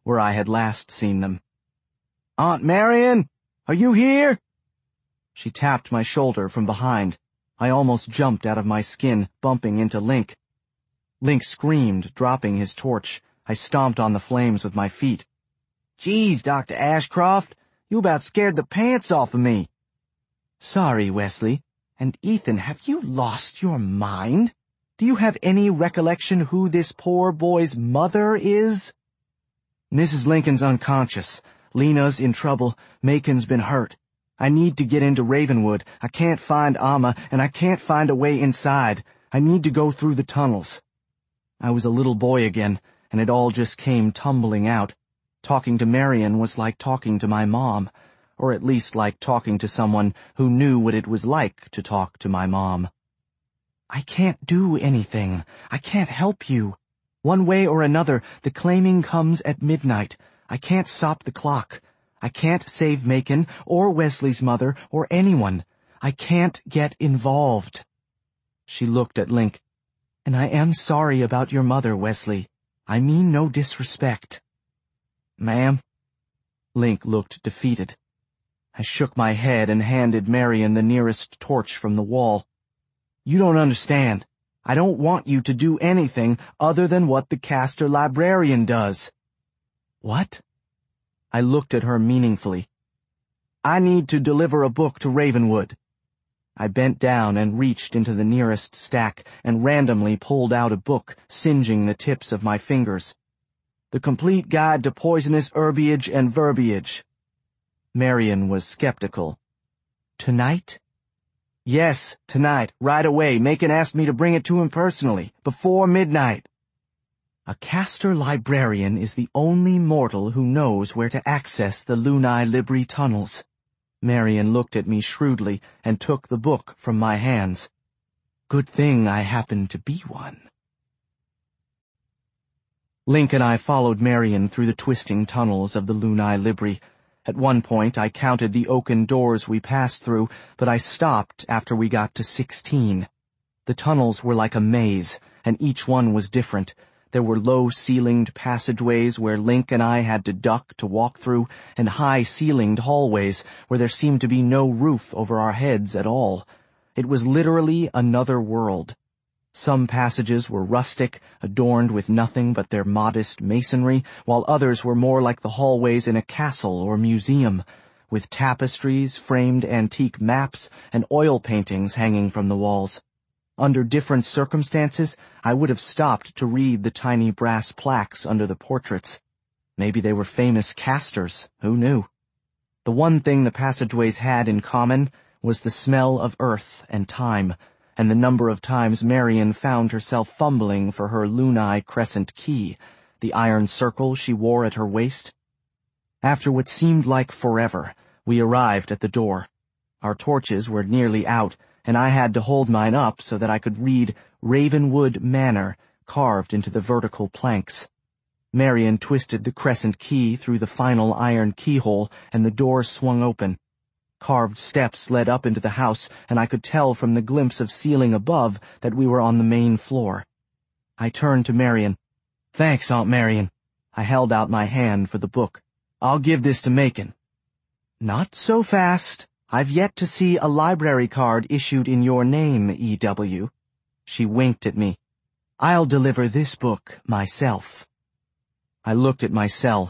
where I had last seen them. "Aunt Marion, are you here?" She tapped my shoulder from behind. I almost jumped out of my skin, bumping into Link. Link screamed, dropping his torch. I stomped on the flames with my feet. "Geez, Dr. Ashcroft, you about scared the pants off of me." "Sorry, Wesley. And Ethan, have you lost your mind? Do you have any recollection who this poor boy's mother is?" "Mrs. Lincoln's unconscious. Lena's in trouble. Macon's been hurt. I need to get into Ravenwood. I can't find Amma, and I can't find a way inside. I need to go through the tunnels." I was a little boy again, and it all just came tumbling out. Talking to Marion was like talking to my mom, or at least like talking to someone who knew what it was like to talk to my mom. "I can't do anything. I can't help you. One way or another, the claiming comes at midnight. I can't stop the clock. I can't save Macon, or Wesley's mother, or anyone. I can't get involved." She looked at Link. "And I am sorry about your mother, Wesley. I mean no disrespect." "Ma'am?" Link looked defeated. I shook my head and handed Marion the nearest torch from the wall. "You don't understand. I don't want you to do anything other than what the Castor librarian does." "What?" I looked at her meaningfully. "I need to deliver a book to Ravenwood." I bent down and reached into the nearest stack and randomly pulled out a book, singeing the tips of my fingers. "The Complete Guide to Poisonous Herbiage and Verbiage." Marion was skeptical. "Tonight?" "Yes, tonight, right away. Macon asked me to bring it to him personally, before midnight." "A Castor librarian is the only mortal who knows where to access the Lunae Libri tunnels." Marion looked at me shrewdly and took the book from my hands. "Good thing I happen to be one." Link and I followed Marion through the twisting tunnels of the Lunae Libri. At one point I counted the oaken doors we passed through, but I stopped after we got to 16. The tunnels were like a maze, and each one was different. There were low-ceilinged passageways where Link and I had to duck to walk through, and high-ceilinged hallways where there seemed to be no roof over our heads at all. It was literally another world. Some passages were rustic, adorned with nothing but their modest masonry, while others were more like the hallways in a castle or museum, with tapestries, framed antique maps, and oil paintings hanging from the walls. Under different circumstances, I would have stopped to read the tiny brass plaques under the portraits. Maybe they were famous castors, who knew? The one thing the passageways had in common was the smell of earth and time, and the number of times Marion found herself fumbling for her Lunae crescent key, the iron circle she wore at her waist. After what seemed like forever, we arrived at the door. Our torches were nearly out, and I had to hold mine up so that I could read Ravenwood Manor carved into the vertical planks. Marion twisted the crescent key through the final iron keyhole, and the door swung open. Carved steps led up into the house, and I could tell from the glimpse of ceiling above that we were on the main floor. I turned to Marion. "Thanks, Aunt Marion." I held out my hand for the book. "I'll give this to Macon." "Not so fast. I've yet to see a library card issued in your name, E.W." She winked at me. "I'll deliver this book myself." I looked at my cell,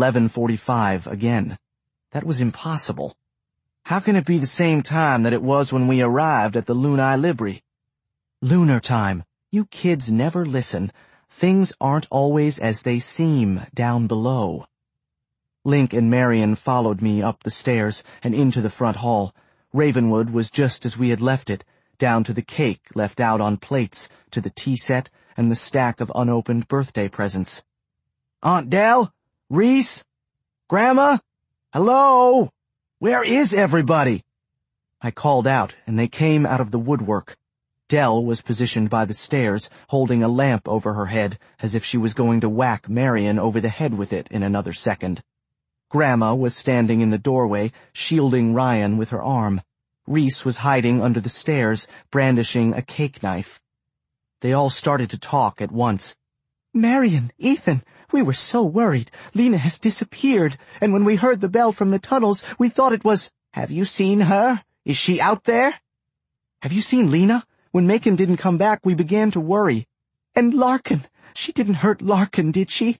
11:45 again. That was impossible. How can it be the same time that it was when we arrived at the Lunae Libri? "Lunar time. You kids never listen. Things aren't always as they seem down below." Link and Marion followed me up the stairs and into the front hall. Ravenwood was just as we had left it, down to the cake left out on plates, to the tea set, and the stack of unopened birthday presents. "Aunt Dell? Reese? Grandma? Hello? Where is everybody?" I called out, and they came out of the woodwork. Dell was positioned by the stairs, holding a lamp over her head, as if she was going to whack Marion over the head with it in another second. Grandma was standing in the doorway, shielding Ryan with her arm. Reese was hiding under the stairs, brandishing a cake knife. They all started to talk at once. "Marion, Ethan, We were so worried. Lena has disappeared, and when we heard the bell from the tunnels, we thought it was—" "Have you seen her? Is she out there?" "Have you seen Lena? When Macon didn't come back, we began to worry. And Larkin! She didn't hurt Larkin, did she?"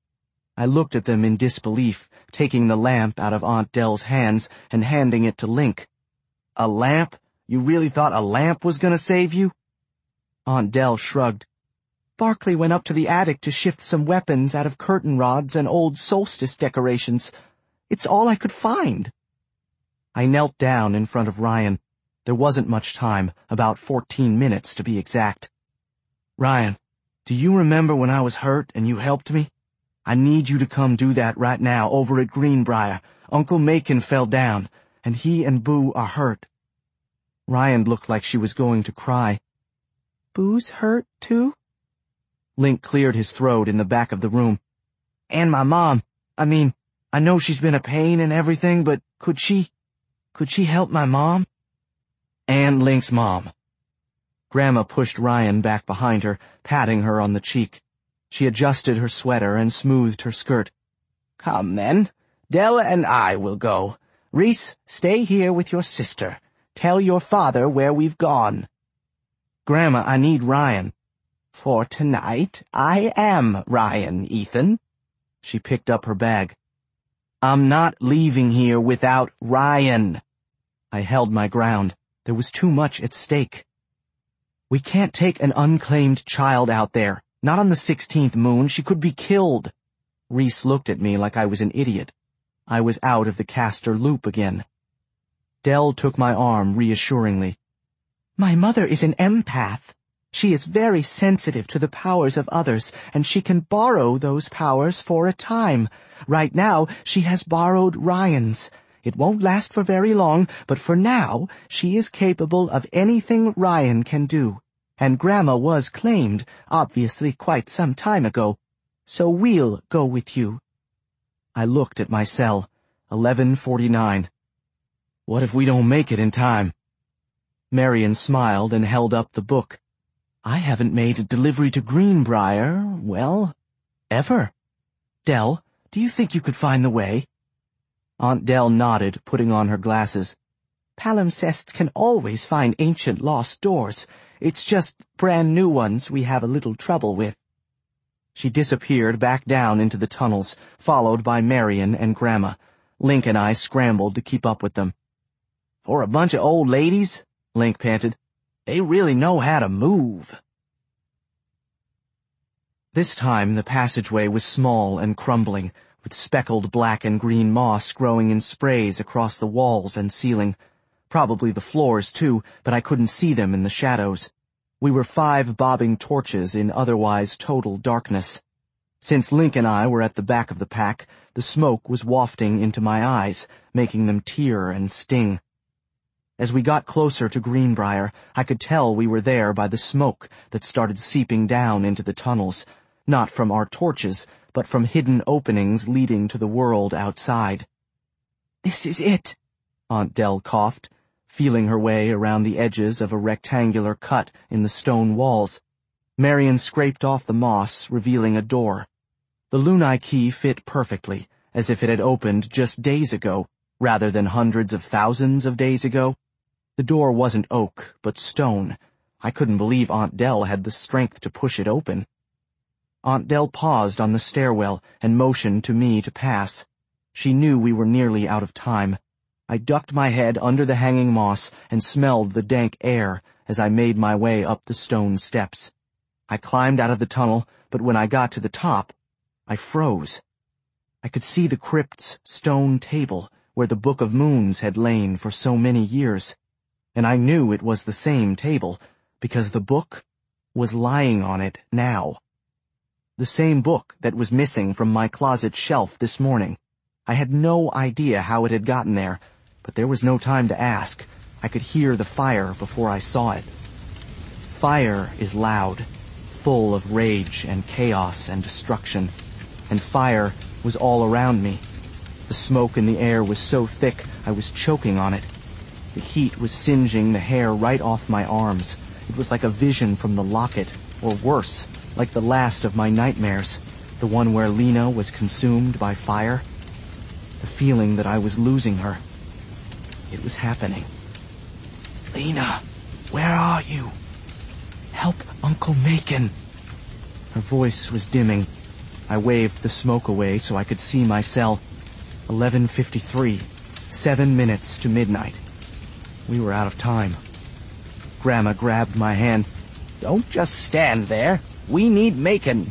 I looked at them in disbelief, taking the lamp out of Aunt Dell's hands and handing it to Link. "A lamp? You really thought a lamp was gonna save you?" Aunt Dell shrugged. "Barkley went up to the attic to shift some weapons out of curtain rods and old solstice decorations. It's all I could find." I knelt down in front of Ryan. There wasn't much time, about 14 minutes to be exact. "Ryan, do you remember when I was hurt and you helped me? I need you to come do that right now over at Greenbrier. Uncle Macon fell down, and he and Boo are hurt." Ryan looked like she was going to cry. "Boo's hurt, too?" Link cleared his throat in the back of the room. "And my mom. I mean, I know she's been a pain and everything, but could she help my mom?" "And Link's mom." Grandma pushed Ryan back behind her, patting her on the cheek. She adjusted her sweater and smoothed her skirt. "Come, then. Della and I will go. Reese, stay here with your sister. Tell your father where we've gone." "Grandma, I need Ryan." "For tonight, I am Ryan, Ethan." She picked up her bag. "I'm not leaving here without Ryan." I held my ground. There was too much at stake. "We can't take an unclaimed child out there. Not on the 16th moon. She could be killed." Reese looked at me like I was an idiot. I was out of the Castor loop again. Dell took my arm reassuringly. "My mother is an empath. She is very sensitive to the powers of others, and she can borrow those powers for a time. Right now, she has borrowed Ryan's. It won't last for very long, but for now, she is capable of anything Ryan can do. And Grandma was claimed, obviously quite some time ago. So we'll go with you." I looked at my cell. 11:49. "What if we don't make it in time?" Marion smiled and held up the book. "I haven't made a delivery to Greenbrier, well, ever. Dell, do you think you could find the way?" Aunt Dell nodded, putting on her glasses. "Palimpsests can always find ancient lost doors. It's just brand new ones we have a little trouble with." She disappeared back down into the tunnels, followed by Marion and Grandma. Link and I scrambled to keep up with them. "For a bunch of old ladies," Link panted, "they really know how to move." This time the passageway was small and crumbling, with speckled black and green moss growing in sprays across the walls and ceiling. Probably the floors, too, but I couldn't see them in the shadows. We were 5 bobbing torches in otherwise total darkness. Since Link and I were at the back of the pack, the smoke was wafting into my eyes, making them tear and sting. As we got closer to Greenbrier, I could tell we were there by the smoke that started seeping down into the tunnels, not from our torches, but from hidden openings leading to the world outside. "This is it," Aunt Dell coughed, feeling her way around the edges of a rectangular cut in the stone walls. Marion scraped off the moss, revealing a door. The Lunai key fit perfectly, as if it had opened just days ago, rather than hundreds of thousands of days ago. The door wasn't oak, but stone. I couldn't believe Aunt Dell had the strength to push it open. Aunt Dell paused on the stairwell and motioned to me to pass. She knew we were nearly out of time. I ducked my head under the hanging moss and smelled the dank air as I made my way up the stone steps. I climbed out of the tunnel, but when I got to the top, I froze. I could see the crypt's stone table where the Book of Moons had lain for so many years, and I knew it was the same table because the book was lying on it now. The same book that was missing from my closet shelf this morning. I had no idea how it had gotten there, but there was no time to ask. I could hear the fire before I saw it. Fire is loud, full of rage and chaos and destruction, and fire was all around me. The smoke in the air was so thick I was choking on it. The heat was singeing the hair right off my arms. It was like a vision from the locket, or worse, like the last of my nightmares. The one where Lena was consumed by fire. The feeling that I was losing her. It was happening. Lena, where are you? Help Uncle Macon. Her voice was dimming. I waved the smoke away so I could see my cell. 11:53. 7 minutes to midnight. We were out of time. Grandma grabbed my hand. Don't just stand there. We need Macon.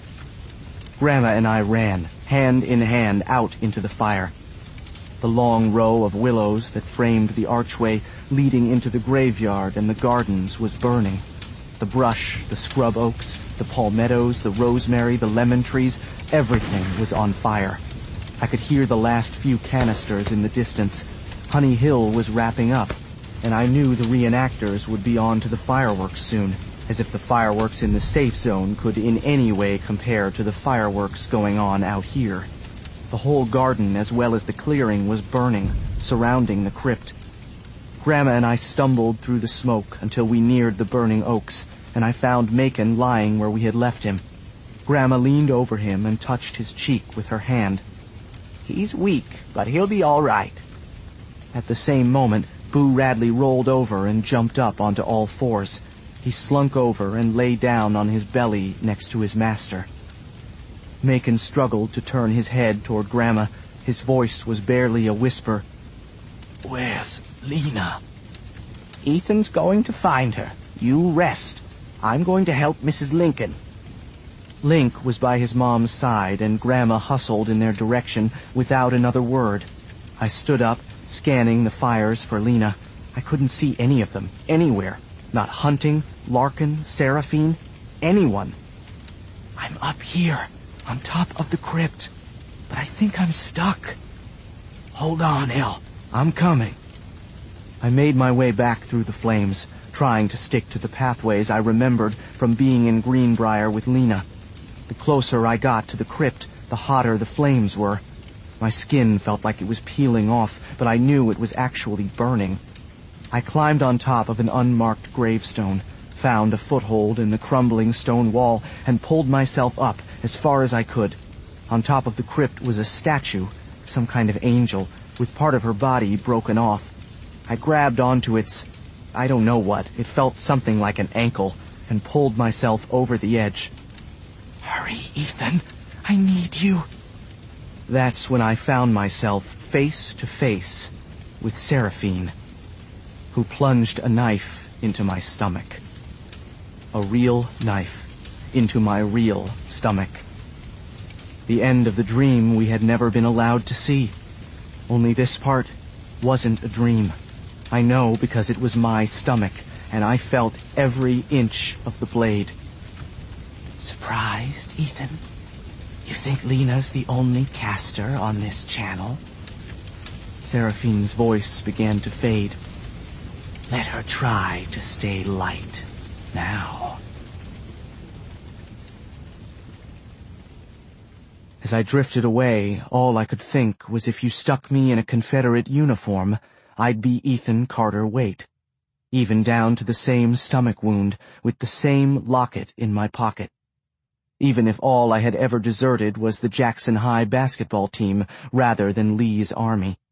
Grandma and I ran, hand in hand, out into the fire. The long row of willows that framed the archway leading into the graveyard and the gardens was burning. The brush, the scrub oaks, the palmettos, the rosemary, the lemon trees, everything was on fire. I could hear the last few canisters in the distance. Honey Hill was wrapping up, and I knew the reenactors would be on to the fireworks soon, as if the fireworks in the safe zone could in any way compare to the fireworks going on out here. The whole garden, as well as the clearing, was burning, surrounding the crypt. Grandma and I stumbled through the smoke until we neared the burning oaks, and I found Macon lying where we had left him. Grandma leaned over him and touched his cheek with her hand. He's weak, but he'll be all right. At the same moment, Boo Radley rolled over and jumped up onto all fours. He slunk over and lay down on his belly next to his master. Macon struggled to turn his head toward Grandma. His voice was barely a whisper. Where's Lena? Ethan's going to find her. You rest. I'm going to help Mrs. Lincoln. Link was by his mom's side, and Grandma hustled in their direction without another word. I stood up, scanning the fires for Lena. I couldn't see any of them, anywhere. Not Hunting, Larkin, Seraphine, anyone. I'm up here, on top of the crypt, but I think I'm stuck. Hold on, El. I'm coming. I made my way back through the flames, trying to stick to the pathways I remembered from being in Greenbrier with Lena. The closer I got to the crypt, the hotter the flames were. My skin felt like it was peeling off, but I knew it was actually burning. I climbed on top of an unmarked gravestone, found a foothold in the crumbling stone wall, and pulled myself up as far as I could. On top of the crypt was a statue, some kind of angel, with part of her body broken off. I grabbed onto its, I don't know what, it felt something like an ankle, and pulled myself over the edge. Hurry, Ethan. I need you. That's when I found myself face to face with Seraphine, who plunged a knife into my stomach. A real knife into my real stomach. The end of the dream we had never been allowed to see. Only this part wasn't a dream. I know because it was my stomach, and I felt every inch of the blade. Surprised, Ethan? You think Lena's the only caster on this channel? Seraphine's voice began to fade. Let her try to stay light now. As I drifted away, all I could think was if you stuck me in a Confederate uniform, I'd be Ethan Carter Waite, even down to the same stomach wound with the same locket in my pocket. Even if all I had ever deserted was the Jackson High basketball team rather than Lee's army.